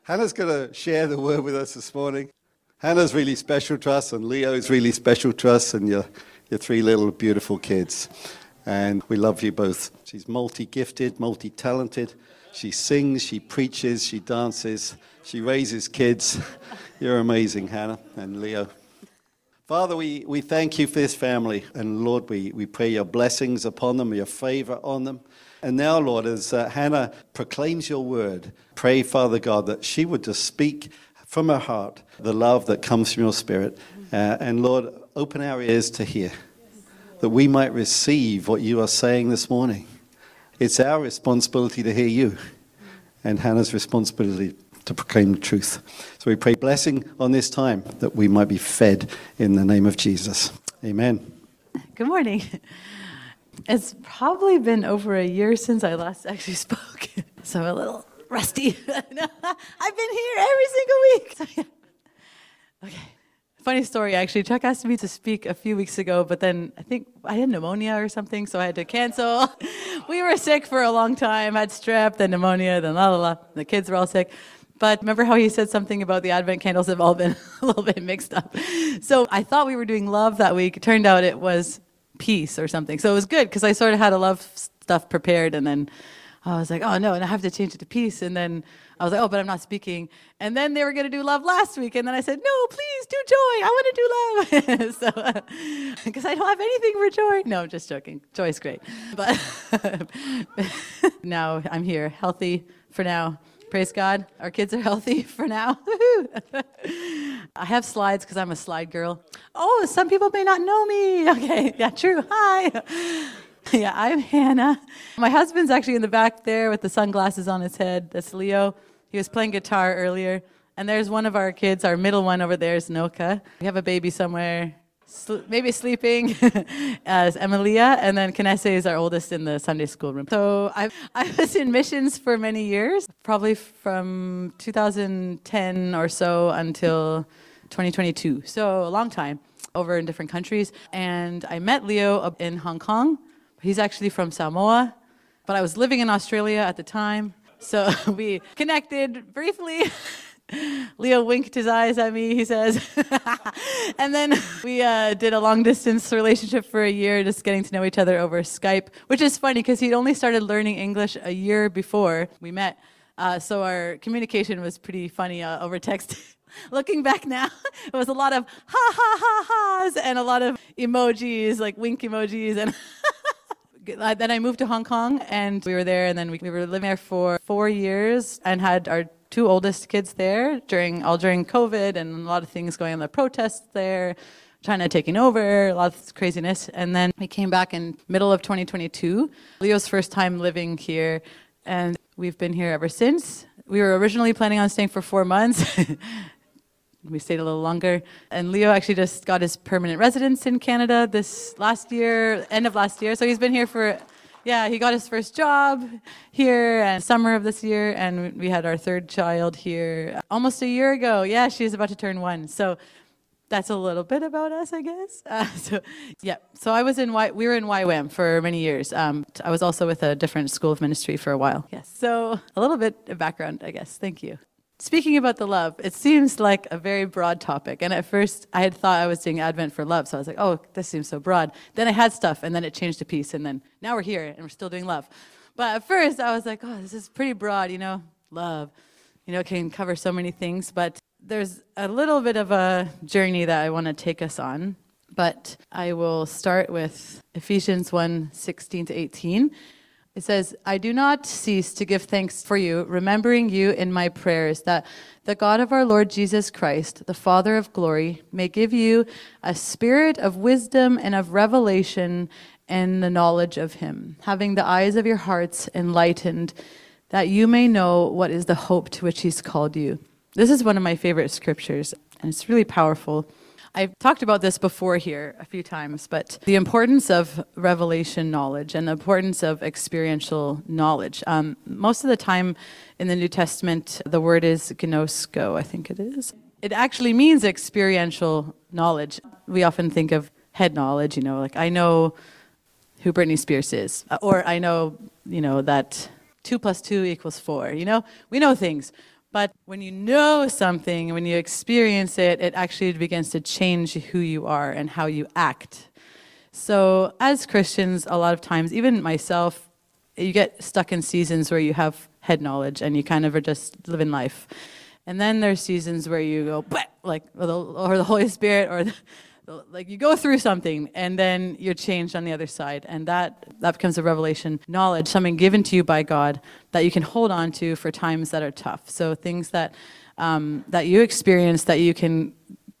Hannah's going to share the word with us this morning. Hannah's really special to us, and Leo's really special to us, and your three little beautiful kids. And we love you both. She's multi-gifted, multi-talented. She sings, she preaches, she dances, she raises kids. You're amazing, Hannah and Leo. Father, we thank you for this family. And Lord, we pray your blessings upon them, your favor on them. And now, Lord, as Hannah proclaims your word, pray, Father God, that she would just speak from her heart the love that comes from your spirit. And Lord, open our ears to hear, that we might receive what you are saying this morning. It's our responsibility to hear you, and Hannah's responsibility to proclaim the truth. So we pray blessing on this time, that we might be fed in the name of Jesus. Amen. Good morning. It's probably been over a year since I last actually spoke, so I'm a little rusty. I've been here every single week. So, yeah. Okay. Funny story, actually. Chuck asked me to speak a few weeks ago, but then I think I had pneumonia or something, so I had to cancel. We were sick for a long time, had strep, then pneumonia, then The kids were all sick. But remember how he said something about the Advent candles have all been a little bit mixed up. So I thought we were doing love that week. It turned out it was peace or something. So it was good because I sort of had a love stuff prepared, and then I was like, oh no, and I have to change it to peace. And then I was like, oh, but I'm not speaking. And then they were going to do love last week. And then I said, no, please do joy. I want to do love. So, because I don't have anything for joy. No, I'm just joking. Joy's great. But now I'm here, healthy for now. Praise God. Our kids are healthy for now. I have slides because I'm a slide girl. Oh, some people may not know me. Okay, yeah, true. Hi. Yeah, I'm Hannah. My husband's actually in the back there with the sunglasses on his head. That's Leo. He was playing guitar earlier. And there's one of our kids, our middle one over there is Noka. We have a baby somewhere, maybe sleeping, as Emilia. And then Kanese is our oldest in the Sunday school room. So I was in missions for many years, probably from 2010 or so until 2022. So a long time, over in different countries. And I met Leo in Hong Kong. He's actually from Samoa, but I was living in Australia at the time. So we connected briefly. Leo winked his eyes at me, he says. And then we did a long-distance relationship for a year, just getting to know each other over Skype, which is funny because he'd only started learning English a year before we met. So our communication was pretty funny over text. Looking back now, it was a lot of ha-ha-ha-has and a lot of emojis, like wink emojis. And then I moved to Hong Kong, and we were there, and then we were living there for 4 years and had our two oldest kids there during COVID and a lot of things going on, the protests there, China taking over, a lot of craziness. And then we came back in middle of 2022, Leo's first time living here, and we've been here ever since. We were originally planning on staying for 4 months. We stayed a little longer. And Leo actually just got his permanent residence in Canada this last year, end of last year. So he's been here he got his first job here and summer of this year. And we had our third child here almost a year ago. Yeah, she's about to turn 1. So that's a little bit about us, I guess. So we were in YWAM for many years. I was also with a different school of ministry for a while. Yes. So a little bit of background, I guess. Thank you. Speaking about the love, it seems like a very broad topic. And at first, I had thought I was doing Advent for love. So I was like, oh, this seems so broad. Then I had stuff, and then it changed to peace. And then now we're here, and we're still doing love. But at first, I was like, oh, this is pretty broad, love. It can cover so many things. But there's a little bit of a journey that I want to take us on. But I will start with Ephesians 1:16-18. It says, I do not cease to give thanks for you, remembering you in my prayers, that the God of our Lord Jesus Christ, the Father of glory, may give you a spirit of wisdom and of revelation and the knowledge of him, having the eyes of your hearts enlightened, that you may know what is the hope to which he's called you. This is one of my favorite scriptures, and it's really powerful. I've talked about this before here a few times, but the importance of revelation knowledge and the importance of experiential knowledge. Most of the time in the New Testament, the word is gnosko, I think it is. It actually means experiential knowledge. We often think of head knowledge, like I know who Britney Spears is, or I know, that 2 + 2 = 4, We know things. But when you know something, when you experience it, it actually begins to change who you are and how you act. So as Christians, a lot of times, even myself, you get stuck in seasons where you have head knowledge and you kind of are just living life. And then there's seasons where you go, like, or the Holy Spirit, or like you go through something and then you're changed on the other side. And that becomes a revelation knowledge, something given to you by God that you can hold on to for times that are tough. So things that that you experience that you can,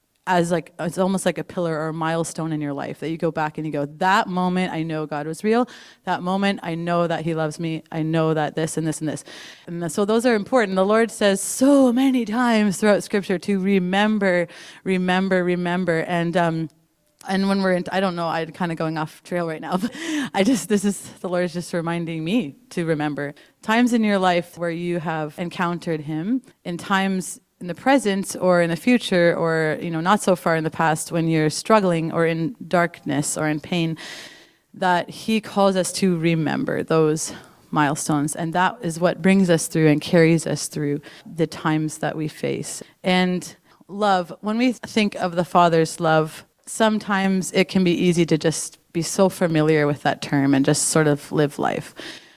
as like, it's almost like a pillar or a milestone in your life that you go back and you go, that moment I know God was real. That moment I know that he loves me. I know that this and this and this. And so those are important. The Lord says so many times throughout Scripture to remember, remember, remember. And when we're in, I don't know, I'm kind of going off trail right now, but the Lord is just reminding me to remember times in your life where you have encountered him, in times in the present or in the future, or not so far in the past, when you're struggling or in darkness or in pain, that he calls us to remember those milestones. And that is what brings us through and carries us through the times that we face. And love, when we think of the Father's love, sometimes it can be easy to just be so familiar with that term and just sort of live life.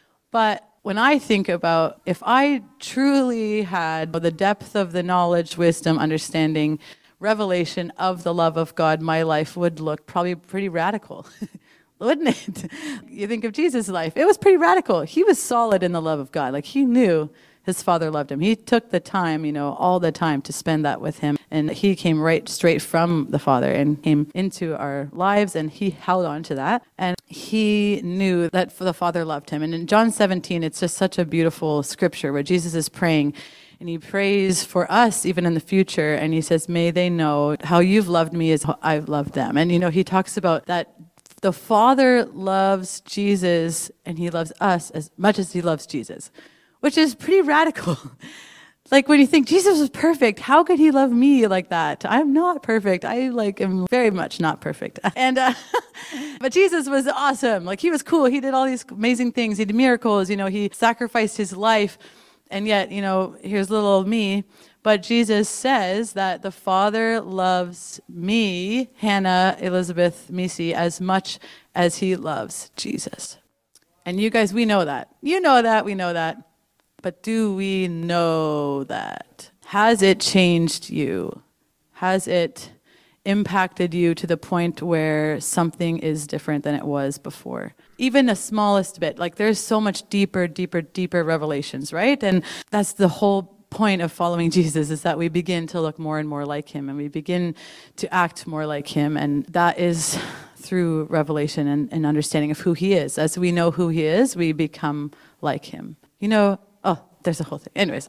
But when I think about if I truly had the depth of the knowledge, wisdom, understanding, revelation of the love of God, my life would look probably pretty radical, wouldn't it? You think of Jesus' life. It was pretty radical. He was solid in the love of God. Like, he knew his Father loved him. He took the time, all the time to spend that with him. And he came right straight from the Father and came into our lives, and he held on to that. And he knew that the Father loved him. And in John 17, it's just such a beautiful scripture where Jesus is praying, and he prays for us even in the future. And he says, may they know how you've loved me as I've loved them. And, he talks about that the Father loves Jesus and he loves us as much as he loves Jesus, which is pretty radical. Like, when you think Jesus was perfect, how could he love me like that? I'm not perfect. I am very much not perfect. And but Jesus was awesome. Like, he was cool. He did all these amazing things. He did miracles. He sacrificed his life. And yet, here's little old me. But Jesus says that the Father loves me, Hannah Elizabeth Misi, as much as he loves Jesus. And you guys, we know that. You know that. We know that. But do we know that? Has it changed you? Has it impacted you to the point where something is different than it was before? Even the smallest bit. Like, there's so much deeper revelations, right? And that's the whole point of following Jesus, is that we begin to look more and more like him, and we begin to act more like him. And that is through revelation and understanding of who he is. As we know who he is, we become like him. There's a whole thing. Anyways,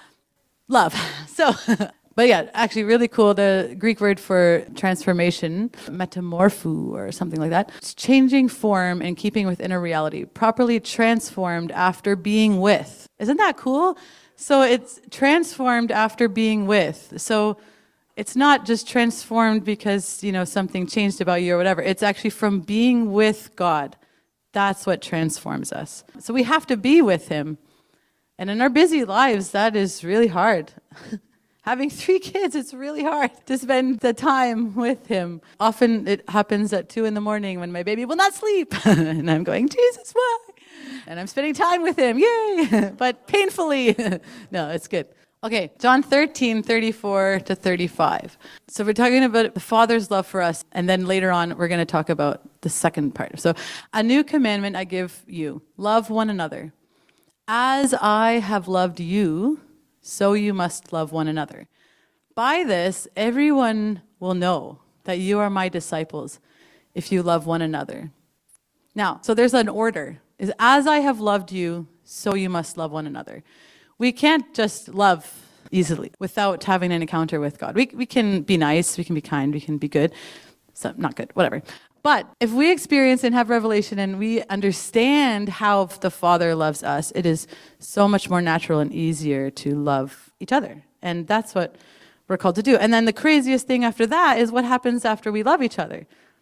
love. So, but yeah, actually really cool. The Greek word for transformation, metamorpho or something like that. It's changing form and keeping with inner reality, properly transformed after being with. Isn't that cool? So it's transformed after being with. So it's not just transformed because, something changed about you or whatever. It's actually from being with God. That's what transforms us. So we have to be with him. And in our busy lives, that is really hard. Having 3 kids, it's really hard to spend the time with him. Often it happens at 2 a.m. when my baby will not sleep. And I'm going, Jesus, why? And I'm spending time with him, yay! But painfully. No, it's good. Okay, John 13:34-35. So we're talking about the Father's love for us, and then later on we're going to talk about the second part. So, a new commandment I give you, love one another. As I have loved you, so you must love one another. By this, everyone will know that you are my disciples if you love one another. Now, so there's an order. Is as I have loved you, so you must love one another. We can't just love easily without having an encounter with God. We can be nice, we can be kind, we can be good. So, not good, whatever. But if we experience and have revelation and we understand how the Father loves us, it is so much more natural and easier to love each other. And that's what we're called to do. And then the craziest thing after that is what happens after we love each other.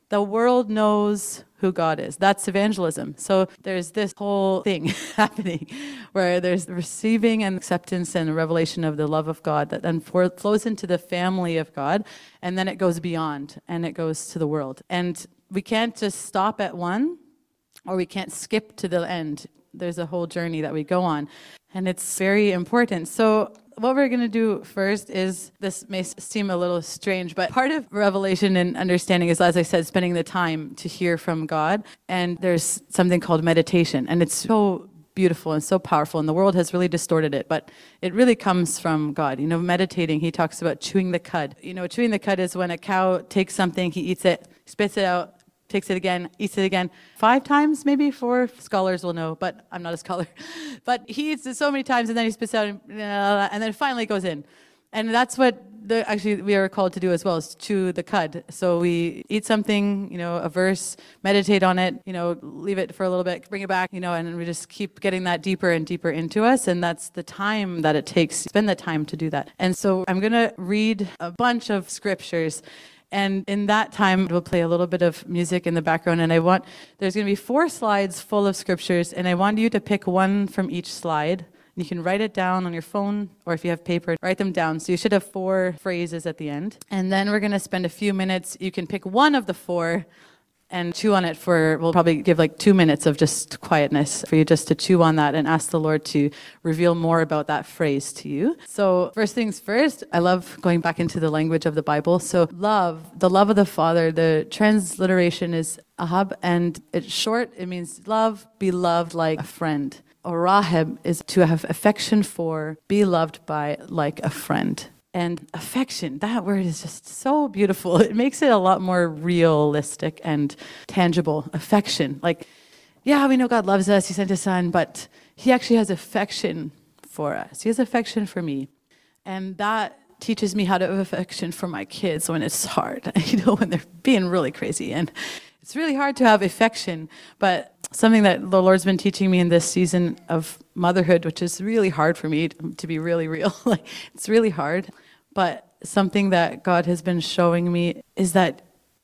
the world knows who God is. That's evangelism. So there's this whole thing happening where there's receiving and acceptance and revelation of the love of God that then flows into the family of God, and then it goes beyond and it goes to the world. And we can't just stop at one, or we can't skip to the end. There's a whole journey that we go on, and it's very important. So what we're going to do first is, this may seem a little strange, but part of revelation and understanding is, as I said, spending the time to hear from God. And there's something called meditation, and it's so beautiful and so powerful, and the world has really distorted it, but it really comes from God. You know, meditating, he talks about chewing the cud. You know, chewing the cud is when a cow takes something, he eats it, spits it out, takes it again, eats it again, 5 times, maybe 4. Scholars will know, but I'm not a scholar. But he eats it so many times, and then he spits out, and then it finally goes in. And that's what actually we are called to do as well, is chew the cud. So we eat something, you know, a verse, meditate on it, you know, leave it for a little bit, bring it back, you know, and we just keep getting that deeper and deeper into us. And that's the time that it takes. Spend the time to do that. And so I'm going to read a bunch of scriptures. And in that time, we'll play a little bit of music in the background. And there's going to be 4 slides full of scriptures. And I want you to pick one from each slide. You can write it down on your phone, or if you have paper, write them down. So you should have 4 phrases at the end. And then we're going to spend a few minutes. You can pick one of the 4 and chew on it we'll probably give like 2 minutes of just quietness for you just to chew on that and ask the Lord to reveal more about that phrase to you. So first things first, I love going back into the language of the Bible. So love, the love of the Father, the transliteration is ahab, and it's short. It means love, be loved like a friend. Oraheb is to have affection for, be loved by like a friend. And affection, that word is just so beautiful. It makes it a lot more realistic and tangible. Affection. Like, yeah, we know God loves us. He sent his son, but he actually has affection for us. He has affection for me. And that teaches me how to have affection for my kids when it's hard, you know, when they're being really crazy. And it's really hard to have affection, but something that the Lord's been teaching me in this season of motherhood, which is really hard for me, to be really real. Like, it's really hard. But something that God has been showing me is that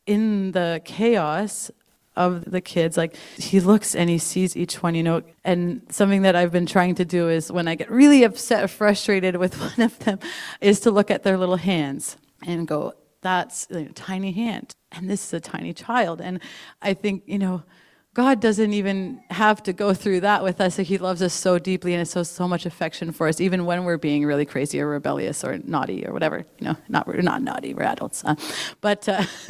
in the chaos of the kids, like, he looks and he sees each one, you know. And something that I've been trying to do is, when I get really upset or frustrated with one of them, is to look at their little hands and go, that's a tiny hand, and this is a tiny child. And I think, you know, God doesn't even have to go through that with us. He loves us so deeply, and has so much affection for us, even when we're being really crazy or rebellious or naughty or whatever. You know, we're not naughty, we're adults. But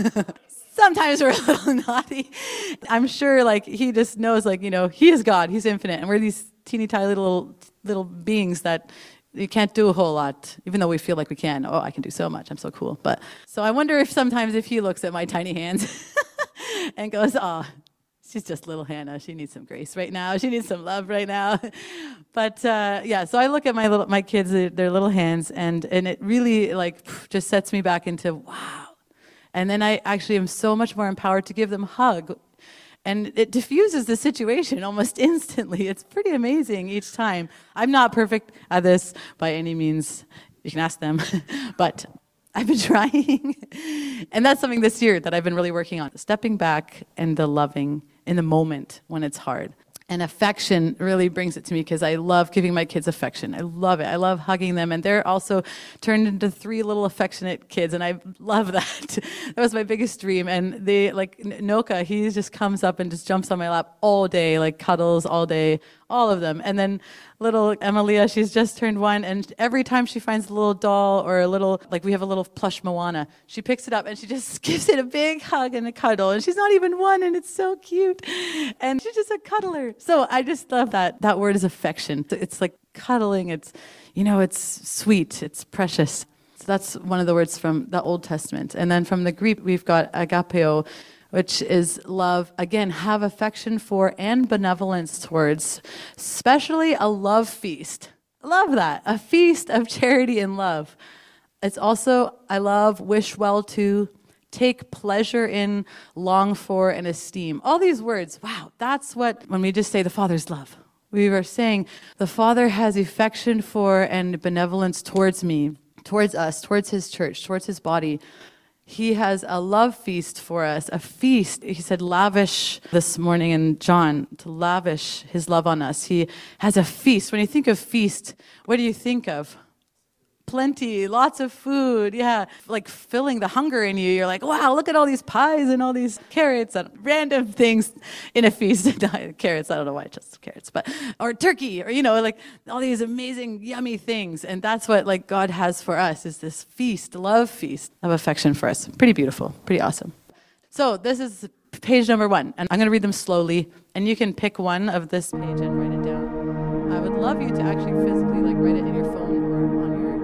sometimes we're a little naughty. I'm sure, like, he just knows, like, you know, he is God, he's infinite, and we're these teeny tiny little beings that you can't do a whole lot, even though we feel like we can. Oh, I can do so much, I'm so cool. But so I wonder if sometimes if he looks at my tiny hands and goes, oh, she's just little Hannah. She needs some grace right now. She needs some love right now. But yeah, so I look at my kids, their little hands, and it really, like, just sets me back into wow. And then I actually am so much more empowered to give them a hug. And it diffuses the situation almost instantly. It's pretty amazing each time. I'm not perfect at this by any means. You can ask them. But I've been trying. And that's something this year that I've been really working on. Stepping back and the loving in the moment when it's hard. And affection really brings it to me, because I love giving my kids affection. I love it. I love hugging them. And they're also turned into 3 little affectionate kids. And I love that. That was my biggest dream. And they, like, Noka, he just comes up and just jumps on my lap all day, like cuddles all day, all of them. And then little Emilia, she's just turned 1. And every time she finds a little doll or a little, like, we have a little plush Moana, she picks it up and she just gives it a big hug and a cuddle. And she's not even 1, and it's so cute. And she's just a cuddler. So I just love that. That word is affection. It's like cuddling. It's, you know, it's sweet. It's precious. So that's one of the words from the Old Testament. And then from the Greek, we've got agapeo, which is love. Again, have affection for and benevolence towards, especially a love feast. Love that. A feast of charity and love. It's also, I love, wish well to, take pleasure in, long for, and esteem. All these words, wow, that's what, when we just say the Father's love, we were saying the Father has affection for and benevolence towards me, towards us, towards his church, towards his body. He has a love feast for us, a feast. He said lavish this morning in John, to lavish his love on us. He has a feast. When you think of feast, what do you think of? Plenty, lots of food, yeah, like filling the hunger in you. You're like, wow, look at all these pies and all these carrots and random things in a feast. Carrots, I don't know why, just carrots, or turkey, or like all these amazing, yummy things. And that's what like God has for us, is this feast, love feast of affection for us. Pretty beautiful, pretty awesome. So this is page number 1, and I'm going to read them slowly, and you can pick one of this page and write it down. I would love you to actually physically like write it in your phone or on your.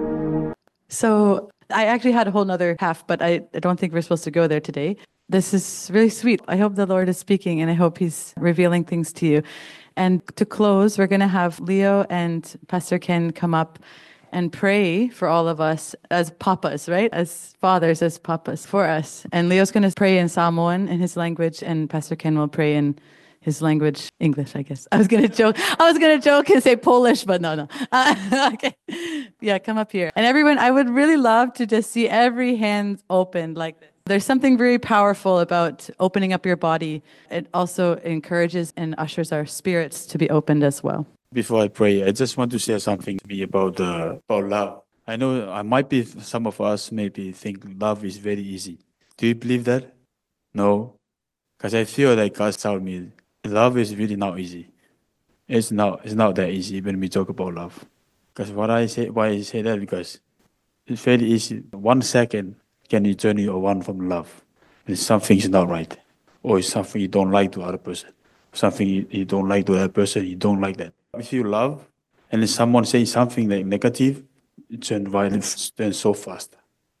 So I actually had a whole nother half, but I don't think we're supposed to go there today. This is really sweet. I hope the Lord is speaking, and I hope he's revealing things to you. And to close, we're going to have Leo and Pastor Ken come up and pray for all of us as papas, right? As fathers, as papas for us. And Leo's going to pray in Samoan in his language, and Pastor Ken will pray in his language, English, I guess. I was going to joke and say Polish, but no. Okay. Yeah, come up here. And everyone, I would really love to just see every hand opened like this. There's something very powerful about opening up your body. It also encourages and ushers our spirits to be opened as well. Before I pray, I just want to share something to me about love. I know some of us maybe think love is very easy. Do you believe that? No. Because I feel like God told me love is really not easy. It's not that easy when we talk about love. Because why I say that, because it's very easy. 1 second can you turn you away from love. And something's not right. Or it's something you don't like to other person. Something you don't like to that person, you don't like that. If you love, and then someone says something like negative, it turns violent, turns so fast.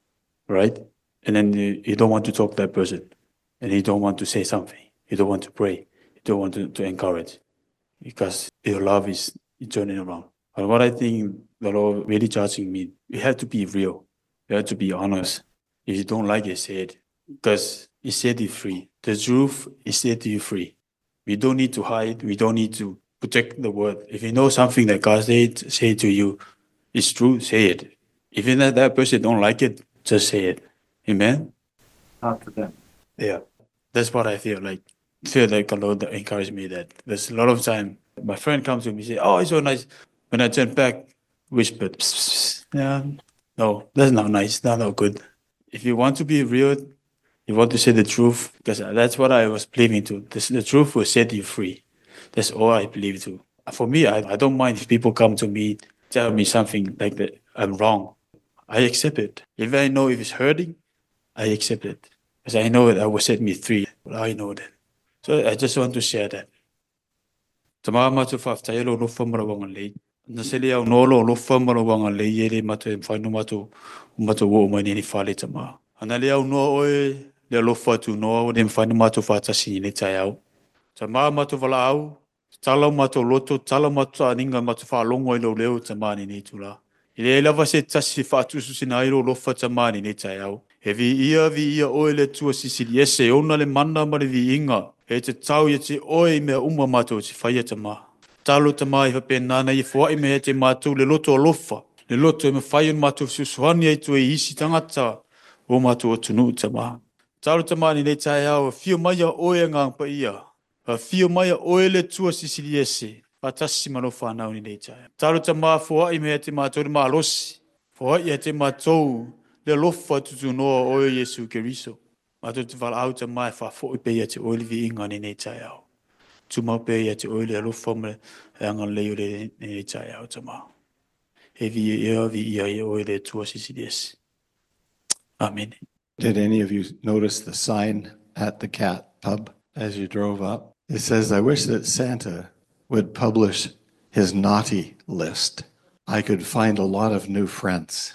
Right? And then you don't want to talk to that person. And you don't want to say something. You don't want to pray. You don't want to encourage. Because your love is turning around. But what I think the Lord really charging me, we have to be real. We have to be honest. If you don't like it, say it. Because it set you free. The truth is set you free. We don't need to hide. We don't need to protect the word. If you know something that God say to you, it's true, say it. Even if that person don't like it, just say it. Amen? After them. Yeah. That's what I feel like. The Lord encouraged me that there's a lot of time my friend comes to me and say, oh, it's so nice. When I turn back, whispered, psst, psst. Yeah, no, that's not nice. That's not good. If you want to be real, you want to say the truth, because that's what I was believing to. The truth will set you free. That's all I believe to. For me, I don't mind if people come to me, tell me something like that I'm wrong. I accept it. If I know if it's hurting, I accept it. Because I know that will set me free. I know that. So I just want to share that. Tama matu whaftai lo whamara wanga lei. Nasele au nolo lo whamara wanga lei ere matu e whainu matu wo mai ni whale tama. Ana le au no oe le lo whatu no o ne whainu matu whatasi ni tai au. Tama matu wala au, tala matu loto, tala matu aninga matu whalongo i lo leo tama ni tula. Ile lava se tasi whatusu sinairo lo whatama ni tai au. He vi ia oe le tua sisili ese ona le mana mare vi inga. He te tau ia te oe mea uma mātou te whaia te mā. Talo te mā i whape nāna i whaai me he te mātou le loto o lofa. Le loto e me whaia mātou susuhani ai tu e isi tangata o mātou o tunu te mā. Talo te mā ni le tae au, whio mai a oe ngāngpa ia. Whio mai a oe le tua sisili ese. Patasi mano whanau ni le tae. Talo te mā whaai me he te mātou le mā losi. Whaai he te mātou le lofa tutu noa oe Yesu Keriso. Mātou te wala au te mai whafo i peia te oile vi inga ni nei tai au. Tu mau peia te oile a lofa me e anga leo le nei tai au te mau. He vi ia i oile tua sisides. Amen. Did any of you notice the sign at the Cat pub as you drove up? It says, I wish that Santa would publish his naughty list. I could find a lot of new friends.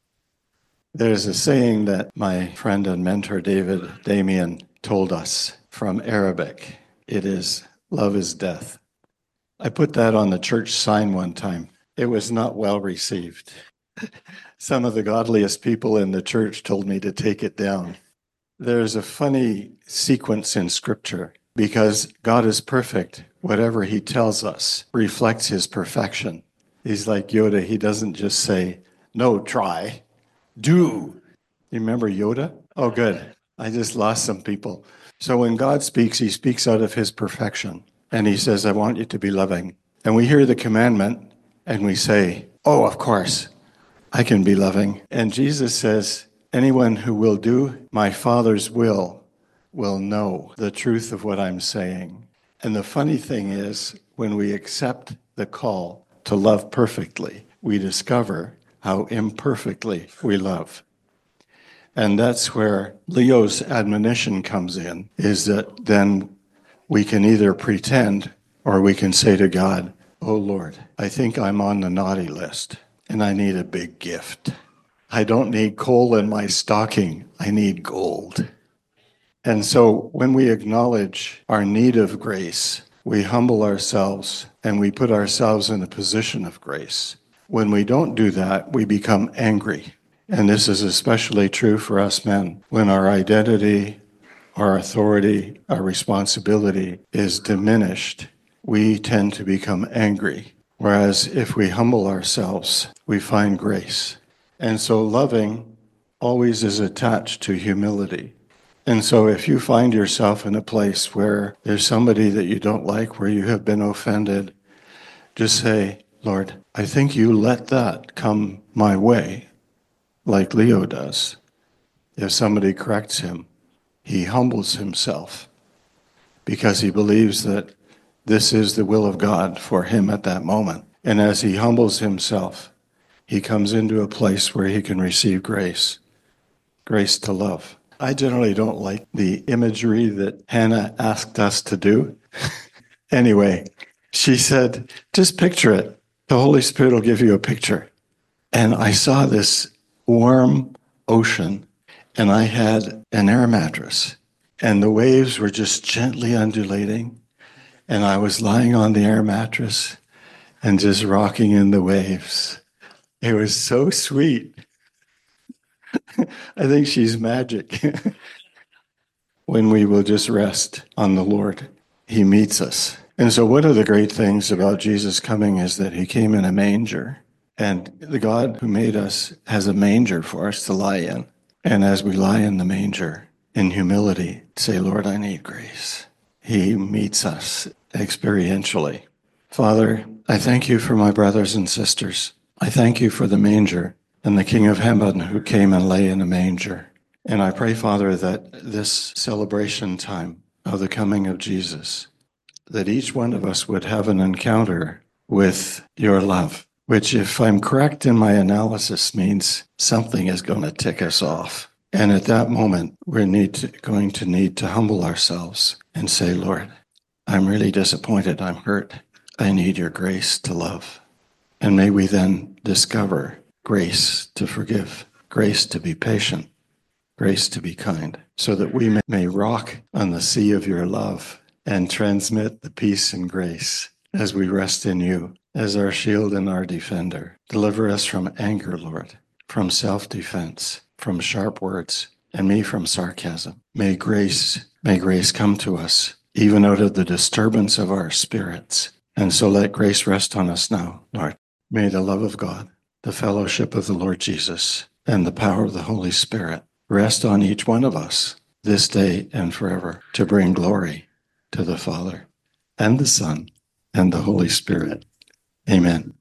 There's a saying that my friend and mentor David Damien told us from Arabic. It is, love is death. I put that on the church sign one time. It was not well received. Some of the godliest people in the church told me to take it down. There's a funny sequence in Scripture because God is perfect. Whatever he tells us reflects his perfection. He's like Yoda. He doesn't just say, no, try. Do. You remember Yoda? Oh, good. I just lost some people. So when God speaks, he speaks out of his perfection. And he says, I want you to be loving. And we hear the commandment and we say, oh, of course, I can be loving. And Jesus says, anyone who will do my Father's will know the truth of what I'm saying. And the funny thing is, when we accept the call to love perfectly, we discover how imperfectly we love. And that's where Leo's admonition comes in, is that then we can either pretend or we can say to God, oh Lord, I think I'm on the naughty list and I need a big gift. I don't need coal in my stocking, I need gold. And so when we acknowledge our need of grace, we humble ourselves and we put ourselves in a position of grace. When we don't do that, we become angry. And this is especially true for us men. When our identity, our authority, our responsibility is diminished, we tend to become angry. Whereas if we humble ourselves, we find grace. And so loving always is attached to humility. And so if you find yourself in a place where there's somebody that you don't like, where you have been offended, just say, Lord, I think you let that come my way, like Leo does. If somebody corrects him, he humbles himself because he believes that this is the will of God for him at that moment. And as he humbles himself, he comes into a place where he can receive grace, grace to love. I generally don't like the imagery that Hannah asked us to do. Anyway, she said, just picture it. The Holy Spirit will give you a picture. And I saw this warm ocean, and I had an air mattress, and the waves were just gently undulating, and I was lying on the air mattress and just rocking in the waves. It was so sweet. I think she's magic. When we will just rest on the Lord, he meets us. And so one of the great things about Jesus coming is that he came in a manger. And the God who made us has a manger for us to lie in. And as we lie in the manger, in humility, say, Lord, I need grace. He meets us experientially. Father, I thank you for my brothers and sisters. I thank you for the manger and the King of Heaven who came and lay in a manger. And I pray, Father, that this celebration time of the coming of Jesus, that each one of us would have an encounter with your love, which, if I'm correct in my analysis, means something is going to tick us off. And at that moment, we're going to need to humble ourselves and say, Lord, I'm really disappointed. I'm hurt. I need your grace to love. And may we then discover grace to forgive, grace to be patient, grace to be kind, so that we may rock on the sea of your love and transmit the peace and grace as we rest in you as our shield and our defender. Deliver us from anger, Lord, from self-defense, from sharp words, and me from sarcasm. May grace come to us, even out of the disturbance of our spirits. And so let grace rest on us now, Lord. May the love of God, the fellowship of the Lord Jesus, and the power of the Holy Spirit rest on each one of us this day and forever to bring glory to the Father and the Son and the Holy Spirit. Amen.